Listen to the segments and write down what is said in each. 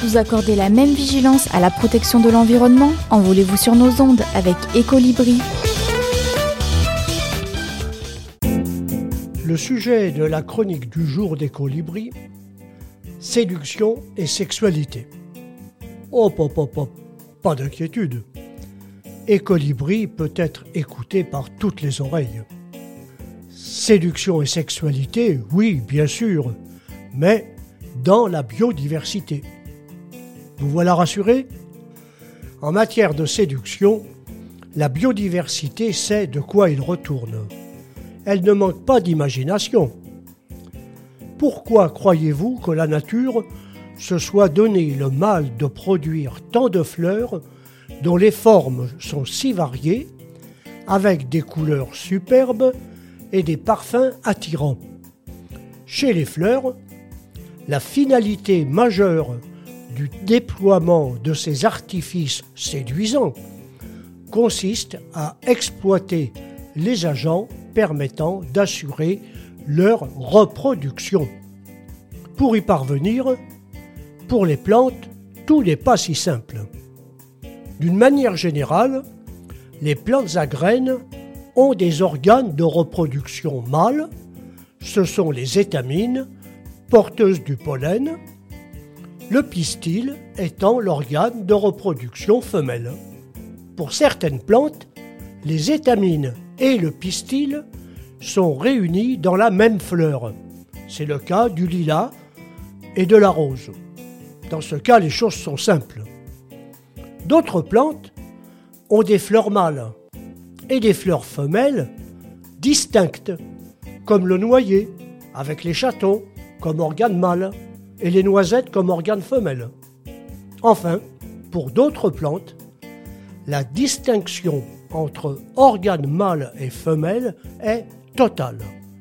Vous accordez la même vigilance à la protection de l'environnement? Envolez-vous sur nos ondes avec Écolibri. Le sujet de la chronique du jour d'Écolibri, séduction et sexualité. Hop, pas d'inquiétude. Écolibri peut être écouté par toutes les oreilles. Séduction et sexualité, oui, bien sûr, mais dans la biodiversité. Vous voilà rassuré? En matière de séduction, la biodiversité sait de quoi il retourne. Elle ne manque pas d'imagination. Pourquoi croyez-vous que la nature se soit donné le mal de produire tant de fleurs dont les formes sont si variées, avec des couleurs superbes et des parfums attirants? Chez les fleurs, la finalité majeure du déploiement de ces artifices séduisants consiste à exploiter les agents permettant d'assurer leur reproduction. Pour y parvenir, pour les plantes, tout n'est pas si simple. D'une manière générale, les plantes à graines ont des organes de reproduction mâles, ce sont les étamines, porteuses du pollen, le pistil étant l'organe de reproduction femelle. Pour certaines plantes, les étamines et le pistil sont réunis dans la même fleur. C'est le cas du lilas et de la rose. Dans ce cas, les choses sont simples. D'autres plantes ont des fleurs mâles et des fleurs femelles distinctes, comme le noyer avec les chatons comme organe mâle et les noisettes comme organe femelle. Enfin, pour d'autres plantes, la distinction entre organes mâles et femelles est totale.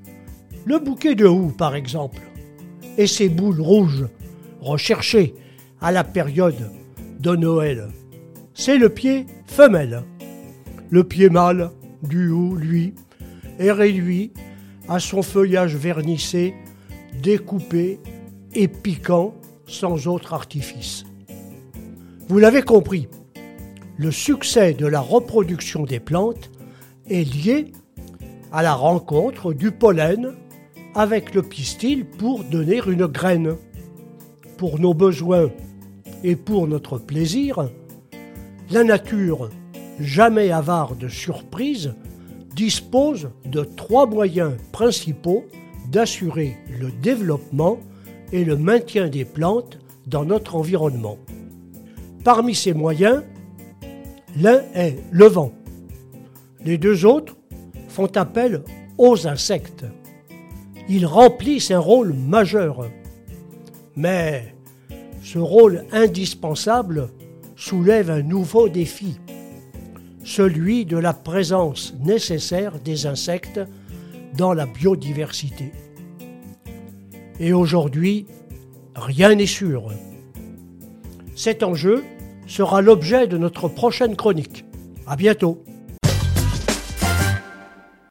Le bouquet de houx, par exemple, et ses boules rouges recherchées à la période de Noël, c'est le pied femelle. Le pied mâle du houx, lui, est réduit à son feuillage vernissé, découpé et piquant sans autre artifice. Vous l'avez compris, le succès de la reproduction des plantes est lié à la rencontre du pollen avec le pistil pour donner une graine. Pour nos besoins et pour notre plaisir, la nature, jamais avare de surprises, dispose de 3 moyens principaux d'assurer le développement et le maintien des plantes dans notre environnement. Parmi ces moyens, l'un est le vent. Les 2 autres font appel aux insectes. Ils remplissent un rôle majeur. Mais ce rôle indispensable soulève un nouveau défi, celui de la présence nécessaire des insectes dans la biodiversité. Et aujourd'hui, rien n'est sûr. Cet enjeu sera l'objet de notre prochaine chronique. À bientôt.